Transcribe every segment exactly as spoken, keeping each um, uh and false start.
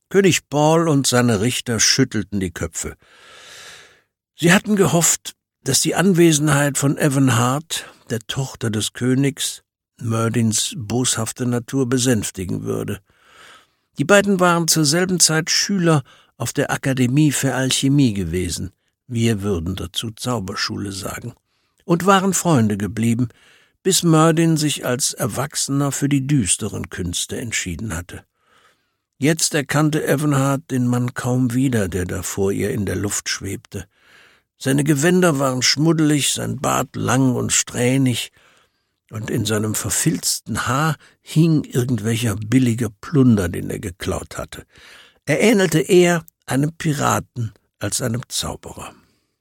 König Paul und seine Richter schüttelten die Köpfe. Sie hatten gehofft, dass die Anwesenheit von Evanhard, der Tochter des Königs, Merdins boshafte Natur besänftigen würde. Die beiden waren zur selben Zeit Schüler auf der Akademie für Alchemie gewesen, wir würden dazu Zauberschule sagen, und waren Freunde geblieben, bis Merdin sich als Erwachsener für die düsteren Künste entschieden hatte. Jetzt erkannte Evanhard den Mann kaum wieder, der da vor ihr in der Luft schwebte. Seine Gewänder waren schmuddelig, sein Bart lang und strähnig, und in seinem verfilzten Haar hing irgendwelcher billiger Plunder, den er geklaut hatte. Er ähnelte eher einem Piraten als einem Zauberer.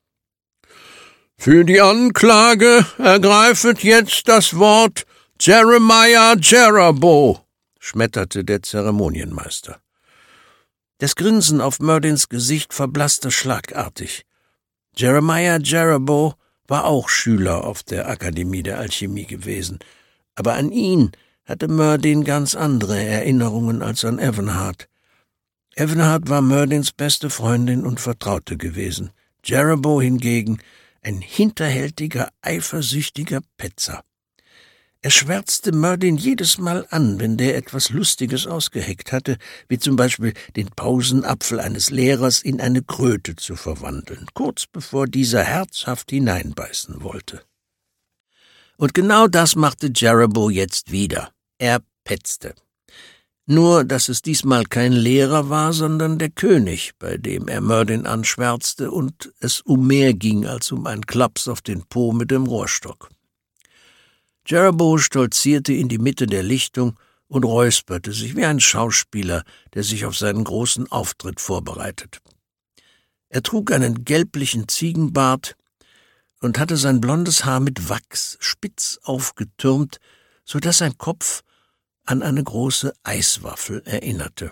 »Für die Anklage ergreifet jetzt das Wort Jeremiah Jerabo«, schmetterte der Zeremonienmeister. Das Grinsen auf Merdins Gesicht verblasste schlagartig. Jeremiah Jerabo war auch Schüler auf der Akademie der Alchemie gewesen, aber an ihn hatte Merdin ganz andere Erinnerungen als an Evanhard. Evanhard war Merdins beste Freundin und Vertraute gewesen, Jerabo hingegen ein hinterhältiger, eifersüchtiger Petzer. Er schwärzte Merdin jedes Mal an, wenn der etwas Lustiges ausgeheckt hatte, wie zum Beispiel den Pausenapfel eines Lehrers in eine Kröte zu verwandeln, kurz bevor dieser herzhaft hineinbeißen wollte. Und genau das machte Jerabo jetzt wieder. Er petzte. Nur, dass es diesmal kein Lehrer war, sondern der König, bei dem er Merdin anschwärzte und es um mehr ging als um einen Klaps auf den Po mit dem Rohrstock. Jerabo stolzierte in die Mitte der Lichtung und räusperte sich wie ein Schauspieler, der sich auf seinen großen Auftritt vorbereitet. Er trug einen gelblichen Ziegenbart und hatte sein blondes Haar mit Wachs spitz aufgetürmt, so dass sein Kopf an eine große Eiswaffel erinnerte.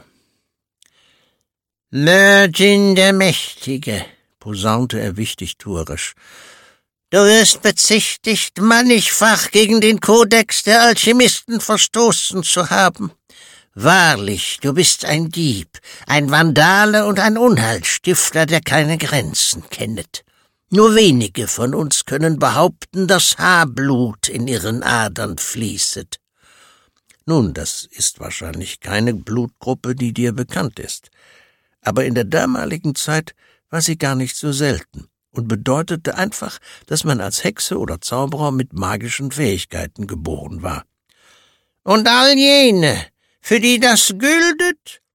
»Merdin der Mächtige«, posaunte er wichtigtuerisch, »du wirst bezichtigt, mannigfach gegen den Kodex der Alchemisten verstoßen zu haben. Wahrlich, du bist ein Dieb, ein Vandale und ein Unheilstifter, der keine Grenzen kennet. Nur wenige von uns können behaupten, dass Haarblut in ihren Adern fließet. Nun, das ist wahrscheinlich keine Blutgruppe, die dir bekannt ist. Aber in der damaligen Zeit war sie gar nicht so selten und bedeutete einfach, dass man als Hexe oder Zauberer mit magischen Fähigkeiten geboren war. Und all jene, für die das gültet,